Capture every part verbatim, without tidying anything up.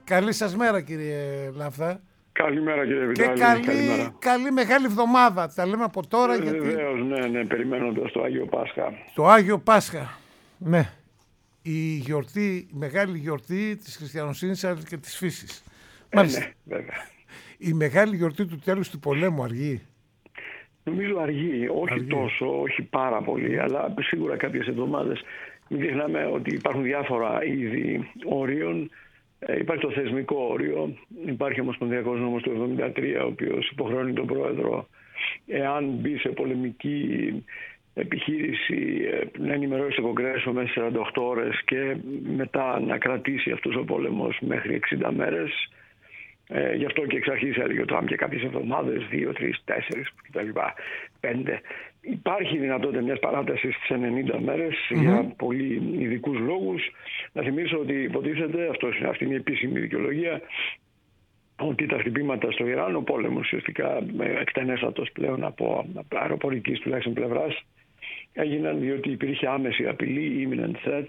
Καλή σας μέρα, κύριε Λαφδά. Καλημέρα, κύριε Βιτάλη. Και καλή, καλή μεγάλη εβδομάδα. Τα λέμε από τώρα. Ε, γιατί... Βεβαίως, ναι, ναι, περιμένοντας το Άγιο Πάσχα. Το Άγιο Πάσχα, ναι. Η γιορτή, η μεγάλη γιορτή της χριστιανοσύνης αλλά και της φύσης. Ε, Μάλιστα. Ναι, βέβαια. Η μεγάλη γιορτή του τέλους του πολέμου αργεί. Νομίζω αργεί, όχι Αργεί. τόσο, όχι πάρα πολύ, αλλά σίγουρα κάποιες εβδομάδες. Μην ξεχνάμε ότι υπάρχουν διάφορα είδη ορίων. Ε, υπάρχει το θεσμικό όριο, υπάρχει ο Ομοσπονδιακός νόμος του εβδομήντα τρία, ο οποίος υποχρεώνει τον πρόεδρο, εάν μπει σε πολεμική επιχείρηση, να ενημερώσει το Κογκρέσο μέσα σε σαράντα οκτώ ώρες και μετά να κρατήσει αυτός ο πόλεμος μέχρι εξήντα μέρες. Ε, γι' αυτό και εξ αρχής έλεγε ο Τραμπ και κάποιες εβδομάδες, δύο, τρεις, τέσσερις κτλ. Πέντε. Υπάρχει δυνατότητα μιας παράτασης στις ενενήντα μέρες mm-hmm. για πολύ ειδικούς λόγους. Να θυμίσω ότι υποτίθεται, αυτός, αυτή είναι η επίσημη δικαιολογία, ότι τα χτυπήματα στο Ιράν, ο πόλεμος ουσιαστικά εκτενέστατος πλέον από, από αεροπορικής τουλάχιστον πλευράς, έγιναν διότι υπήρχε άμεση απειλή, imminent threat,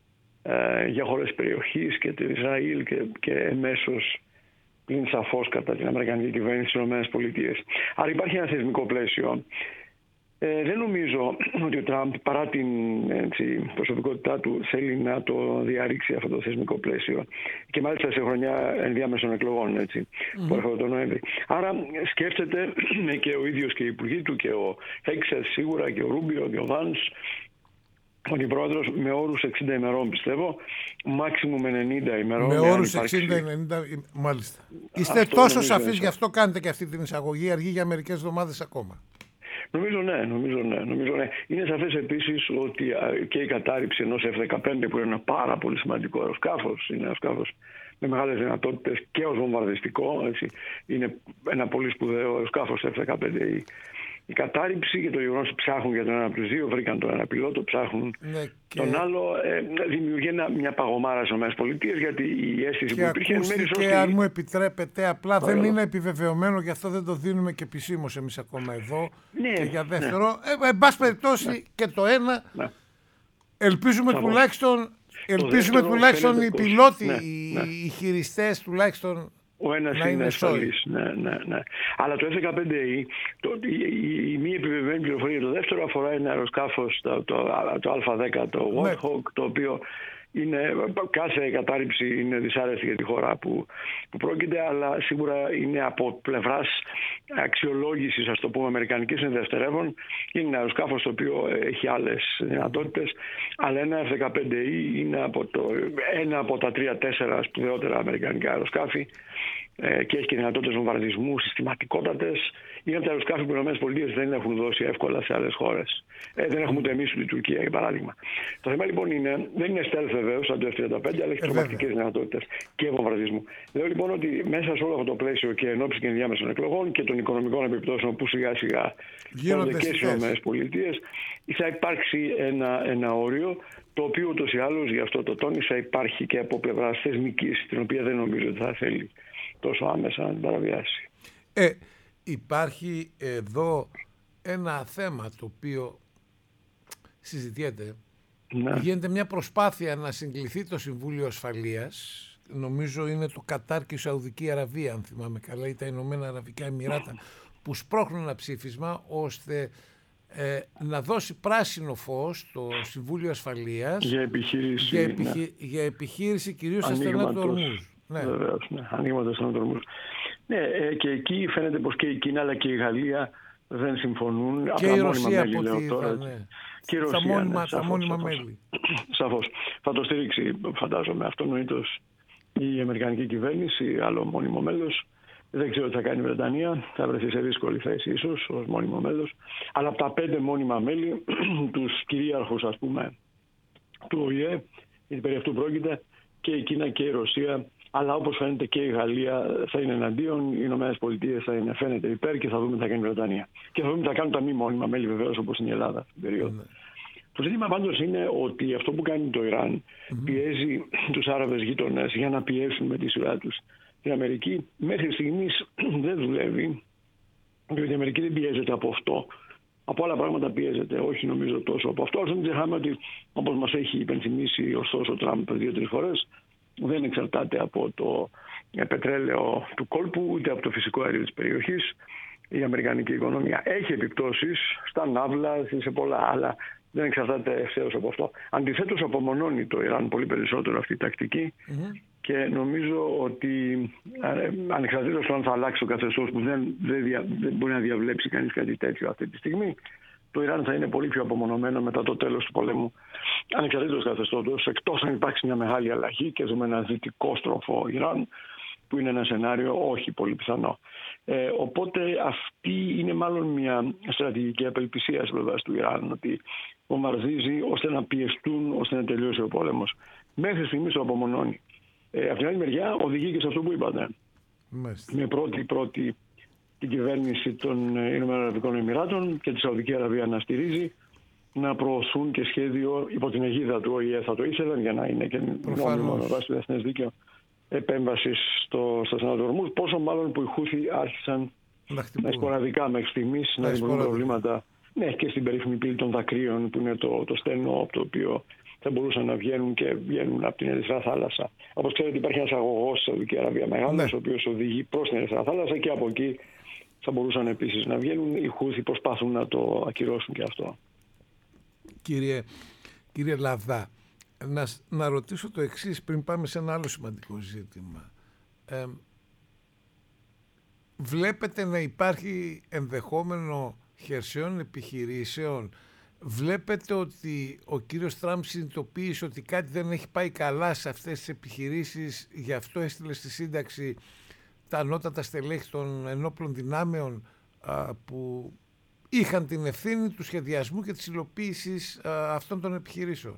ε, για χώρες της περιοχής και το Ισραήλ και, και εμέσως πλην σαφώς κατά την Αμερικανική κυβέρνηση στις ΗΠΑ. Άρα υπάρχει ένα θεσμικό πλαίσιο. Ε, δεν νομίζω ότι ο Τραμπ, παρά την έτσι, προσωπικότητά του, θέλει να το διαρρήξει αυτό το θεσμικό πλαίσιο. Και μάλιστα σε χρονιά ενδιάμεσων εκλογών, έτσι, mm-hmm. που έρχονται τον Νοέμβρη. Άρα σκέφτεται και ο ίδιος και οι υπουργοί του και ο Χέξερ σίγουρα και ο Ρούμπιο και ο Βάνς, ότι πρόεδρος με όρους εξήντα ημερών, πιστεύω, μάξιμου με ενενήντα ημερών. Με όρους εξήντα ενενήντα, μάλιστα. Είστε αυτό τόσο σαφείς, γι' αυτό κάνετε και αυτή την εισαγωγή, αργεί για μερικές εβδομάδες ακόμα. Νομίζω ναι, νομίζω ναι, νομίζω ναι. Είναι σαφές επίσης ότι και η κατάρριψη ενός εφ δεκαπέντε, που είναι ένα πάρα πολύ σημαντικό αεροσκάφος, είναι αεροσκάφος με μεγάλες δυνατότητες και ως βομβαρδιστικό, έτσι, είναι ένα πολύ σπουδαίο αεροσκάφος εφ δεκαπέντε. Η, η κατάρριψη και το γεγονός ότι ψάχνουν για τον ένα από τους δύο, βρήκαν τον ένα πιλότο, ψάχνουν ναι, και... τον άλλο, ε, δημιουργεί ένα, μια παγωμάρα στις ΗΠΑ, γιατί η αίσθηση και που υπήρχε... Και σωστή... αν μου επιτρέπετε, απλά Παραλώ. δεν είναι επιβεβαιωμένο, γι' αυτό δεν το δίνουμε και επισήμως εμείς ακόμα εδώ. Ναι, και για δεύτερο, ναι. ε, εν πάση περιπτώσει ναι. και το ένα, ναι. ελπίζουμε Σαβώς. τουλάχιστον, ελπίζουμε τουλάχιστον οι πιλότοι, ναι, οι, ναι. οι χειριστές τουλάχιστον... Ο ένας είναι, είναι ασφαλής. Ναι, ναι, ναι. Αλλά το εφ δεκαπέντε ι, το, η, η, η μη επιβεβαιωμένη πληροφορία, το δεύτερο αφορά ένα αεροσκάφος, το, το, το Α δέκα, το Warthog, ναι. το οποίο είναι, κάθε κατάρριψη είναι δυσάρεστη για τη χώρα που, που πρόκειται, αλλά σίγουρα είναι από πλευράς αξιολόγησης, ας το πούμε, αμερικανικής, είναι δευτερεύον. Είναι ένα αεροσκάφος το οποίο έχει άλλες δυνατότητες, αλλά ένα εφ δεκαπέντε ι είναι από το, ένα από τα τρία τέσσερα σπουδαιότερα αμερικανικά αεροσκάφη και έχει και δυνατότητες βομβαρδισμού συστηματικότατες. Είναι από τα αεροσκάφη που οι ΗΠΑ δεν έχουν δώσει εύκολα σε άλλες χώρες. Ε, δεν έχουμε ούτε εμείς ούτε η Τουρκία, για παράδειγμα. Το θέμα λοιπόν είναι, δεν είναι stealth βεβαίως σαν το εφ τριάντα πέντε, αλλά έχει τρομακτικές δυνατότητες και βομβαρδισμού. Λέω λοιπόν ότι μέσα σε όλο αυτό το πλαίσιο και εν ώψη και ενδιάμεσων εκλογών και των οικονομικών επιπτώσεων που σιγά σιγά γίνονται και στις ΗΠΑ, θα υπάρξει ένα, ένα όριο, το οποίο ούτως ή άλλως, γι' αυτό το τόνισα, υπάρχει και από πλευράς θεσμικής, την οποία δεν νομίζω ότι θα θέλει τόσο άμεσα να την παραβιάσει. Ε, υπάρχει εδώ ένα θέμα το οποίο συζητιέται. Ναι. Γίνεται μια προσπάθεια να συγκληθεί το Συμβούλιο Ασφαλείας. Νομίζω είναι το Κατάρ και η Σαουδική Αραβία, αν θυμάμαι καλά, ή τα Ηνωμένα Αραβικά Εμιράτα, που σπρώχνουν ένα ψήφισμα ώστε ε, να δώσει πράσινο φως στο Συμβούλιο Ασφαλείας για επιχείρηση, για, επιχει... ναι. για επιχείρηση κυρίως στα στενά του Ορμούζ. Ναι. Βεβαίως, ναι. Ανοίγματος των Ορμούζ. Ναι, ε, και εκεί φαίνεται πως και η Κίνα αλλά και η Γαλλία δεν συμφωνούν. Και η Ρωσία από ό,τι είδα, ναι. Και η Ρωσία, τα μόνιμα, ναι, σαφώς, μόνιμα σαφώς. μέλη. Σαφώς. Θα το στηρίξει, φαντάζομαι, αυτονοήτως η Αμερικανική κυβέρνηση, άλλο μόνιμο μέλος. Δεν ξέρω τι θα κάνει η Βρετανία, θα βρεθεί σε δύσκολη θέση ίσως ως μόνιμο μέλος. Αλλά από τα πέντε μόνιμα μέλη, τους κυρίαρχους ας πούμε του Ο Ε Ε, γιατί περί αυτού πρόκειται, και η Κίνα και η Ρωσία, αλλά όπως φαίνεται και η Γαλλία θα είναι εναντίον, οι Ηνωμένες Πολιτείες θα είναι, φαίνεται υπέρ, και θα δούμε τι θα κάνει η Βρετανία. Και θα δούμε τι θα κάνουν τα μη μόνιμα μέλη βεβαίως, όπως είναι η Ελλάδα στην περίοδο. Mm. Το ζήτημα πάντως είναι ότι αυτό που κάνει το Ιράν mm-hmm. πιέζει τους Άραβες γείτονες για να πιέσουν με τη σειρά τους την Αμερική. Μέχρι στιγμής δεν δουλεύει, διότι η Αμερική δεν πιέζεται από αυτό. Από άλλα πράγματα πιέζεται, όχι νομίζω τόσο από αυτό. Αλλά δεν ξεχνάμε ότι, όπως μας έχει υπενθυμίσει ωστόσο ο Τραμπ δύο-τρεις φορές, δεν εξαρτάται από το πετρέλαιο του κόλπου ούτε από το φυσικό αέριο της περιοχής. Η αμερικανική οικονομία έχει επιπτώσεις στα ναύλα, σε πολλά άλλα. Δεν εξαρτάται ευθέως από αυτό. Αντιθέτως, απομονώνει το Ιράν πολύ περισσότερο αυτή η τακτική mm-hmm. και νομίζω ότι ανεξαρτήτως του αν θα αλλάξει το καθεστώς, που δεν, δεν, δια, δεν μπορεί να διαβλέψει κανείς κάτι τέτοιο αυτή τη στιγμή, το Ιράν θα είναι πολύ πιο απομονωμένο μετά το τέλος του πολέμου, ανεξαρτήτως καθεστώτος, εκτός αν υπάρξει μια μεγάλη αλλαγή και δούμε ένα δυτικό στροφό Ιράν, που είναι ένα σενάριο όχι πολύ πιθανό. Ε, οπότε αυτή είναι μάλλον μια στρατηγική απελπισία της πλευράς του Ιράν, ότι βομβαρδίζει ώστε να πιεστούν, ώστε να τελειώσει ο πόλεμος. Μέχρι στιγμής το απομονώνει. Ε, από την άλλη μεριά οδηγεί και σε αυτό που είπατε. Μάλιστα. Με πρώτη πρώτη την κυβέρνηση των Ηνωμένων Αραβικών Εμιράτων και τη Σαουδική Αραβία να στηρίζει, να προωθούν και σχέδιο υπό την αιγίδα του Ο Η Ε, θα το ήθελαν για να είναι και νόμιμο με βάση το διεθνές δίκαιο, επέμβασης στο, στο Στενό του Ορμούζ, πόσο μάλλον που οι Χούθοι άρχισαν με σποραδικά μέχρι στιγμής να δημιουργούν προβλήματα, ναι, και στην περίφημη πύλη των Δακρύων, που είναι το, το στενό από το οποίο θα μπορούσαν να βγαίνουν και βγαίνουν από την Ερυθρά Θάλασσα. Όπως ξέρετε, υπάρχει ένας αγωγός στη Σαουδική Αραβία μεγάλος, ναι, ο οποίος οδηγεί προς την Ερυθρά Θάλασσα και από εκεί θα μπορούσαν επίσης να βγαίνουν. Οι Χούθοι προσπαθούν να το ακυρώσουν και αυτό. Κύριε, κύριε Λαβδά, Να, να ρωτήσω το εξής πριν πάμε σε ένα άλλο σημαντικό ζήτημα. Ε, βλέπετε να υπάρχει ενδεχόμενο χερσαίων επιχειρήσεων? Βλέπετε ότι ο κύριος Τραμπ συνειδητοποίησε ότι κάτι δεν έχει πάει καλά σε αυτές τις επιχειρήσεις, γι' αυτό έστειλε στη σύνταξη τα ανώτατα στελέχη των ενόπλων δυνάμεων α, που είχαν την ευθύνη του σχεδιασμού και της υλοποίησης α, αυτών των επιχειρήσεων?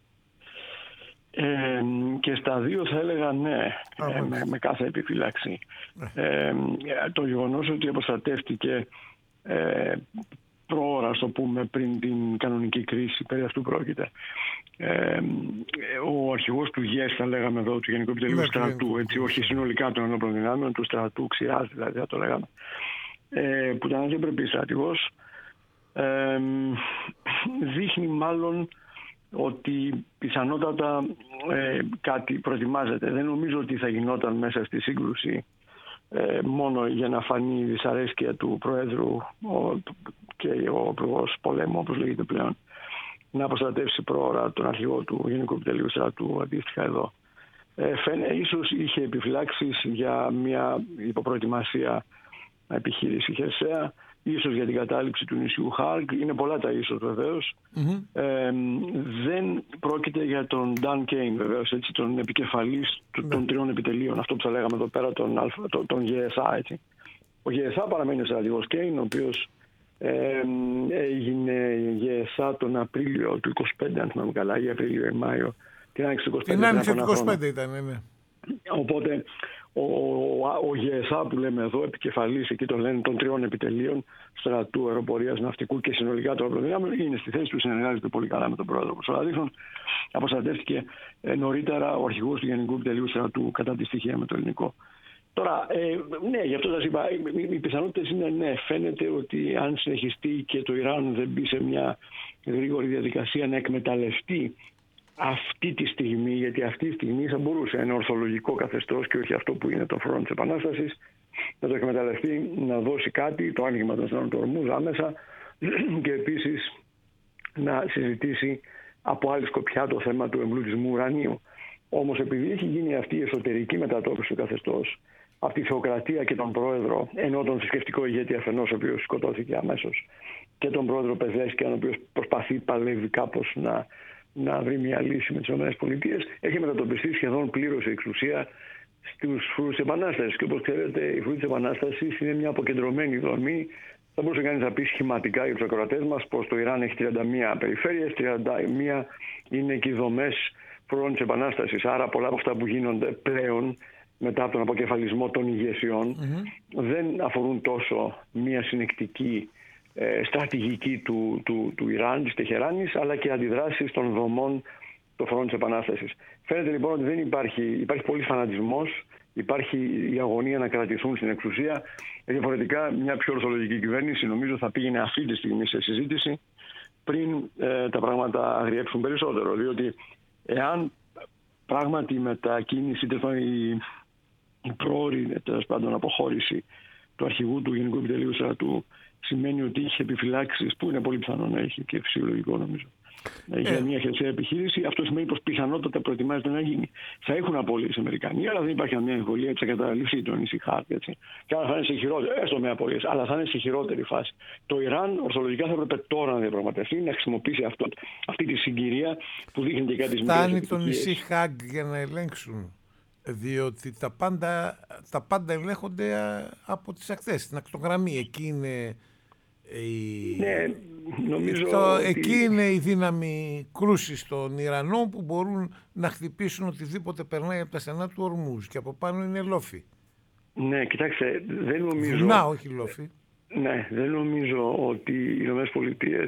Ε, και στα δύο θα έλεγα ναι, ε, με, με κάθε επιφύλαξη. Ε, το γεγονός ότι αποστρατεύτηκε ε, προώρα, στο πούμε, πριν την κανονική κρίση, περί αυτού πρόκειται. Ε, ο αρχηγός του ΓΕΣ, θα λέγαμε εδώ, του Γενικού Επιτελείου ναι, Στρατού, έτσι, όχι συνολικά των ενόπλων δυνάμεων, του στρατού, ξηράς δηλαδή, θα το λέγαμε, ε, που ήταν αξιοπρεπής στρατηγός, ε, δείχνει μάλλον ότι πιθανότατα ε, κάτι προετοιμάζεται. Δεν νομίζω ότι θα γινόταν μέσα στη σύγκρουση ε, μόνο για να φανεί η δυσαρέσκεια του Προέδρου ο, και ο Υπουργός Πολέμου, όπως λέγεται πλέον, να αποστρατεύσει πρόωρα τον αρχηγό του Γενικού Επιτελείου Στρατού, αντίστοιχα εδώ. Ε, φαίνε, ίσως είχε επιφυλάξεις για μια υποπροετοιμασία επιχείρηση χερσαία, ίσως για την κατάληψη του νησιού Χάρκ. Είναι πολλά τα ίσως βεβαίως. Mm-hmm. Ε, δεν πρόκειται για τον Dan Kane βεβαίως, έτσι, τον επικεφαλής mm-hmm. των τριών επιτελείων, αυτό που θα λέγαμε εδώ πέρα, τον, τον, τον Γε Ες Α. Έτσι. Ο Γε Ες Α παραμένει ο στρατηγός Kane, ο οποίος ε, έγινε Γε Ες Α τον Απρίλιο του είκοσι πέντε, αν θυμάμαι καλά, ή Απρίλιο ή Μάιο. Την άνοιξη του είκοσι πέντε. Την άνοιξη του είκοσι πέντε ήταν, ναι. Οπότε ο, ο, ο Γε Ες Α που λέμε εδώ, επικεφαλής, εκεί το λένε, των τριών επιτελείων στρατού, αεροπορίας, ναυτικού και συνολικά των αεροπλοϊνάμεων, είναι στη θέση του, συνεργάζεται πολύ καλά με τον πρόεδρο Κωνσταντίνο. Αποστρατεύτηκε ε, νωρίτερα ο αρχηγός του Γενικού Επιτελείου Στρατού, κατά τη στοιχεία με το ελληνικό. Τώρα, ε, ναι, γι' αυτό σας είπα, οι, οι πιθανότητες είναι ναι. Φαίνεται ότι αν συνεχιστεί και το Ιράν δεν μπει σε μια γρήγορη διαδικασία να εκμεταλλευτεί αυτή τη στιγμή, γιατί αυτή τη στιγμή θα μπορούσε ένα ορθολογικό καθεστώς και όχι αυτό που είναι το φρόνο της Επανάστασης, να το εκμεταλλευτεί, να δώσει κάτι, το άνοιγμα των στενών του Ορμούζ άμεσα, και επίσης να συζητήσει από άλλη σκοπιά το θέμα του εμπλουτισμού ουρανίου. Όμως επειδή έχει γίνει αυτή η εσωτερική μετατόπιση του καθεστώς, από τη θεοκρατία και τον πρόεδρο, ενώ τον θρησκευτικό ηγέτη αφενός, ο οποίος σκοτώθηκε αμέσως, και τον πρόεδρο Πεζέσκιαν, ο οποίος προσπαθεί, παλεύει κάπως να να βρει μια λύση με τις ΗΠΑ, έχει μετατοπιστεί σχεδόν πλήρως η εξουσία στους φρουρούς της Επανάστασης. Και όπως ξέρετε, η φρουρή της Επανάστασης είναι μια αποκεντρωμένη δομή. Θα μπορούσε κανείς να πει σχηματικά για τους ακροατές μας πως το Ιράν έχει τριάντα μία περιφέρειες, τριάντα μία είναι και οι δομές φρουρών της Επανάστασης. Άρα πολλά από αυτά που γίνονται πλέον μετά από τον αποκεφαλισμό των ηγεσιών mm-hmm. δεν αφορούν τόσο μια συνεκτική στρατηγική του, του, του Ιράν, της Τεχεράνης, αλλά και αντιδράσεις των δομών των φρουρών της Επανάστασης. Φαίνεται λοιπόν ότι δεν υπάρχει, υπάρχει πολύ φανατισμός, υπάρχει η αγωνία να κρατηθούν στην εξουσία. Διαφορετικά, μια πιο ορθολογική κυβέρνηση νομίζω θα πήγαινε αυτή τη στιγμή σε συζήτηση πριν ε, τα πράγματα αγριέψουν περισσότερο. Διότι εάν πράγματι η μετακίνηση, η, η πρόωρη τέλος πάντων αποχώρηση του αρχηγού του Γενικού Επιτελείου Στρατού σημαίνει ότι είχε επιφυλάξεις, που είναι πολύ πιθανό να έχει και φυσιολογικό νομίζω. Για μια χερσαία επιχείρηση, αυτό σημαίνει πως πιθανότατα προετοιμάζεται να γίνει. Θα έχουν απώλειες οι Αμερικανοί, αλλά δεν υπάρχει καμία εμβολία ότι θα καταληφθεί το νησί Χάρτ. Και άρα θα είναι σε χειρότερη, έστω με απώλειες, αλλά θα είναι σε χειρότερη φάση. Το Ιράν ορθολογικά θα έπρεπε τώρα να διαπραγματευτεί, να χρησιμοποιήσει αυτό, αυτή τη συγκυρία που δείχνει και κάτι σημαντικό. Φτάνει το νησί Χάγκ για να ελέγξουν. Διότι τα πάντα, τα πάντα ελέγχονται από τις ακτές, στην ακτογραμμή. Εκεί είναι η... Ναι, νομίζω το, ότι... εκεί είναι η δύναμη κρούσης των Ιρανών που μπορούν να χτυπήσουν οτιδήποτε περνάει από τα στενά του Ορμούζ και από πάνω είναι λόφοι. Ναι, κοιτάξτε, δεν νομίζω... Βουνά, όχι λόφοι. Ναι, δεν νομίζω ότι οι Ηνωμένες Πολιτείες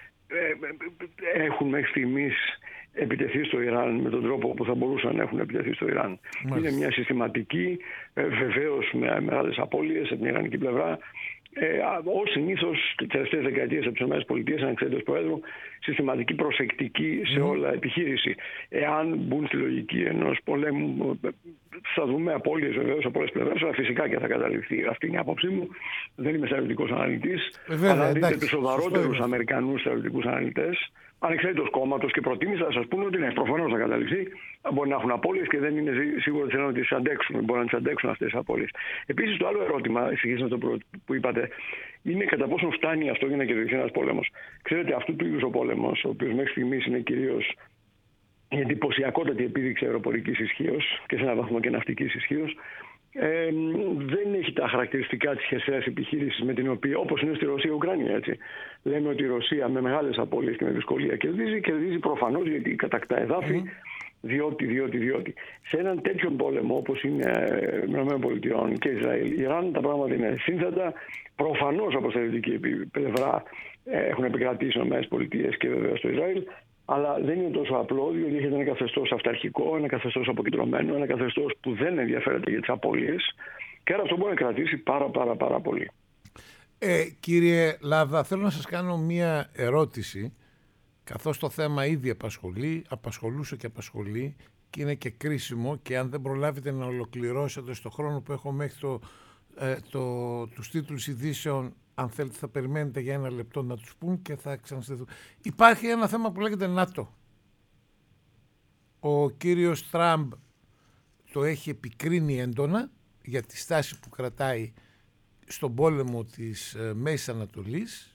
έχουν μέχρι στιγμής επιτεθεί στο Ιράν με τον τρόπο που θα μπορούσαν να έχουν επιτεθεί στο Ιράν. Μάλιστα. Είναι μια συστηματική, βεβαίως με μεγάλες απώλειες από την ιρανική πλευρά, Ε, ως συνήθως τις τελευταίες δεκαετίες από τις ΗΠΑ, ανεξαρτήτως Προέδρου, συστηματική προσεκτική σε όλα επιχείρηση. Εάν μπουν στη λογική ενός πολέμου, θα δούμε απώλειες βεβαίως από όλες τις πλευρές, αλλά φυσικά και θα καταληφθεί. Αυτή είναι η άποψή μου. Δεν είμαι στρατιωτικός αναλυτής. Βέβαια, αλλά δείτε τους σοβαρότερους σοβαρότερους Αμερικανούς στρατιωτικούς αναλυτές, ανεξαρτήτως κόμματος και προτίμηση, θα σας πούνε ότι ναι, προφανώς θα καταληφθεί. Μπορεί να έχουν απώλειες και δεν είναι σίγουρο ότι θέλουν να τις αντέξουν. Μπορεί να τις αντέξουν αυτές τις απώλειες. Επίσης, το άλλο ερώτημα, σχετικά με αυτό που είπατε, είναι κατά πόσο φτάνει αυτό για να κερδιθεί ένας πόλεμος. Ξέρετε, αυτού του είδους ο πόλεμος, ο οποίος μέχρι στιγμής είναι κυρίως η εντυπωσιακότατη επίδειξη αεροπορικής ισχύως και σε έναν βαθμό και ναυτικής ισχύως, Ε, δεν έχει τα χαρακτηριστικά της χερσαίας επιχείρησης με την οποία, όπως είναι στη Ρωσία-Ουκρανία, έτσι. Λέμε ότι η Ρωσία με μεγάλες απώλειες και με δυσκολία κερδίζει, κερδίζει προφανώς γιατί κατακτά εδάφη, mm. διότι, διότι, διότι. Σε έναν τέτοιον πόλεμο όπως είναι ΗΠΑ και Ισραήλ, Ιράν, τα πράγματα είναι σύνθετα. Προφανώς από στρατιωτική πλευρά έχουν επικρατήσει οι ΗΠΑ και βεβαίως το Ισραήλ. Αλλά δεν είναι τόσο απλό, διότι έχετε ένα καθεστώς αυταρχικό, ένα καθεστώς αποκεντρωμένο, ένα καθεστώς που δεν ενδιαφέρεται για τις απώλειες. Και άρα αυτό μπορεί να κρατήσει πάρα πάρα πάρα πολύ. Ε, κύριε Λάβδα, θέλω να σας κάνω μία ερώτηση, καθώς το θέμα ήδη απασχολεί, απασχολούσε και απασχολεί και είναι και κρίσιμο, και αν δεν προλάβετε να ολοκληρώσετε στο χρόνο που έχω μέχρι το, ε, το, τους τίτλους ειδήσεων, αν θέλετε θα περιμένετε για ένα λεπτό να τους πούν και θα ξαναστεθούν. Υπάρχει ένα θέμα που λέγεται ΝΑΤΟ. Ο κύριος Τραμπ το έχει επικρίνει έντονα για τη στάση που κρατάει στον πόλεμο της ε, Μέσης Ανατολής.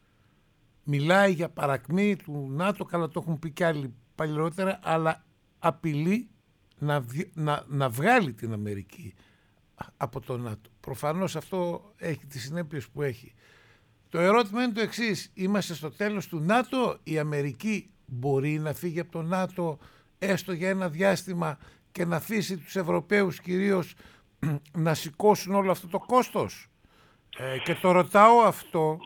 Μιλάει για παρακμή του ΝΑΤΟ, καλά το έχουν πει και άλλοι παλιότερα, αλλά απειλεί να, να, να βγάλει την Αμερική από το ΝΑΤΟ. Προφανώς αυτό έχει τις συνέπειες που έχει. Το ερώτημα είναι το εξής: είμαστε στο τέλος του ΝΑΤΟ? Η Αμερική μπορεί να φύγει από το ΝΑΤΟ έστω για ένα διάστημα και να αφήσει τους Ευρωπαίους κυρίως να σηκώσουν όλο αυτό το κόστος? Ε, και το ρωτάω αυτό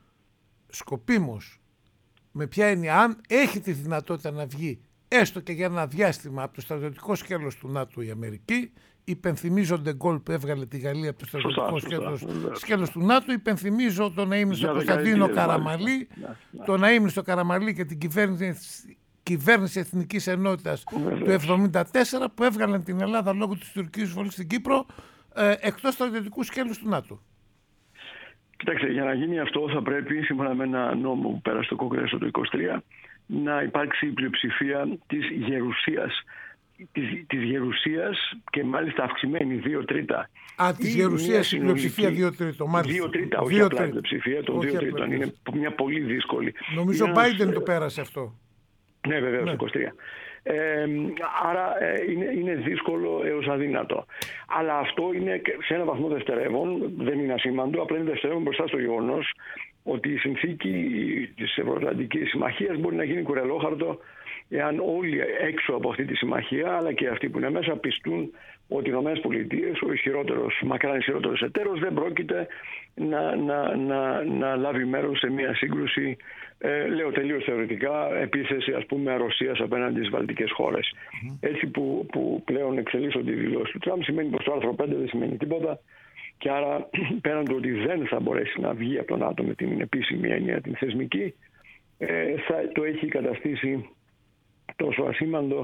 σκοπίμως, με ποια έννοια, αν έχει τη δυνατότητα να βγει έστω και για ένα διάστημα από το στρατιωτικό σκέλος του ΝΑΤΟ η Αμερική. Υπενθυμίζω τον γκολ που έβγαλε τη Γαλλία από το στρατιωτικό σκέλος, σκέλος του ΝΑΤΟ. Υπενθυμίζω τον αείμνηστο Κωνσταντίνο Καραμαλή, τον αείμνηστο Καραμαλή και την κυβέρνηση, κυβέρνηση Εθνικής Ενότητας του εβδομήντα τέσσερα που έβγαλαν την Ελλάδα λόγω της τουρκικής εισβολής στην Κύπρο ε, εκτός στρατιωτικού σκέλους του ΝΑΤΟ. Κοιτάξτε, για να γίνει αυτό θα πρέπει, σύμφωνα με ένα νόμο που πέρασε στο Κογκρέσο το είκοσι τρία, να υπάρξει η πλειοψηφία της γερουσίας. Της, της γερουσίας και μάλιστα αυξημένη δύο τρίτα. Α, της γερουσίας η πλειοψηφία δύο τρίτα, μάλιστα. Δύο τρίτα, όχι δύο απλά η πλειοψηφία των δύο τρίτων. Είναι μια πολύ δύσκολη. Νομίζω ο Biden το πέρασε αυτό. Ναι, βεβαίως, ναι. είκοσι τρία. Ε, άρα ε, είναι, είναι δύσκολο έως αδύνατο. Αλλά αυτό είναι σε ένα βαθμό δευτερεύον, δεν είναι ασήμαντο, απλά είναι δευτερεύον μπροστά στο γεγονός ότι η συνθήκη της Ευρωατλαντικής Συμμαχίας μπορεί να γίνει κουρελόχαρτο εάν όλοι έξω από αυτή τη συμμαχία, αλλά και αυτοί που είναι μέσα, πιστούν ότι οι ΗΠΑ, ο ισχυρότερος, μακράν ισχυρότερος εταίρος, δεν πρόκειται να, να, να, να λάβει μέρος σε μια σύγκρουση, ε, λέω τελείως θεωρητικά, επίθεση ας πούμε Ρωσίας απέναντι στις βαλτικές χώρες. Mm-hmm. Έτσι που, που πλέον εξελίσσονται οι δηλώσεις του Τραμπ, σημαίνει πως το άρθρο πέντε δεν σημαίνει τίποτα, και άρα πέραν του ότι δεν θα μπορέσει να βγει από τον ΝΑΤΟ με την επίσημη έννοια, την θεσμική, ε, θα το έχει καταστήσει τόσο ασήμαντο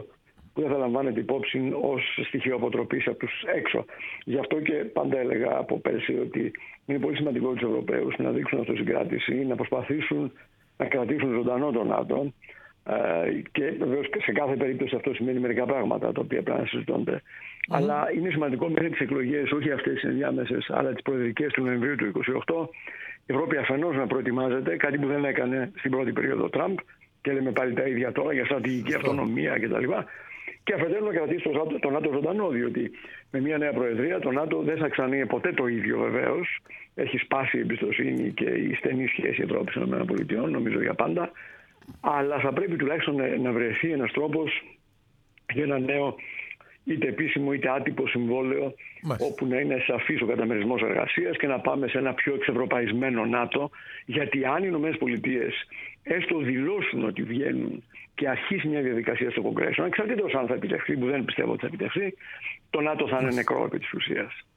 που δεν θα λαμβάνεται υπόψη ως στοιχείο αποτροπής από τους έξω. Γι' αυτό και πάντα έλεγα από πέρσι ότι είναι πολύ σημαντικό τους Ευρωπαίους να δείξουν αυτοσυγκράτηση, να προσπαθήσουν να κρατήσουν ζωντανό τον ΝΑΤΟ. Και βεβαίως σε κάθε περίπτωση αυτό σημαίνει μερικά πράγματα τα οποία πρέπει να συζητώνται. Mm. Αλλά είναι σημαντικό μέχρι τις εκλογές, όχι αυτές τις ενδιάμεσες, αλλά τις προεδρικές του Νοεμβρίου του είκοσι οκτώ, η Ευρώπη αφενός να προετοιμάζεται, κάτι που δεν έκανε στην πρώτη περίοδο Τραμπ, και λέμε πάλι τα ίδια τώρα για στρατηγική αυτονομία κτλ. Και αφετέρου να κρατήσει το ΝΑΤΟ ζωντανό, διότι με μια νέα προεδρία το ΝΑΤΟ δεν θα ξαναείγει ποτέ το ίδιο βεβαίως. Έχει σπάσει η εμπιστοσύνη και η στενή σχέση Ευρώπης-ΗΠΑ, νομίζω για πάντα. Αλλά θα πρέπει τουλάχιστον να βρεθεί ένας τρόπος για ένα νέο είτε επίσημο είτε άτυπο συμβόλαιο, Μάλιστα. όπου να είναι σαφής ο καταμερισμός εργασίας και να πάμε σε ένα πιο εξευρωπαϊσμένο ΝΑΤΟ. Γιατί αν οι ΗΠΑ έστω δηλώσουν ότι βγαίνουν και αρχίσει μια διαδικασία στο Κογκρέσο, εξαρτήτως αν θα επιτευχθεί, που δεν πιστεύω ότι θα επιτευχθεί, το ΝΑΤΟ θα είναι νεκρό επί της ουσίας.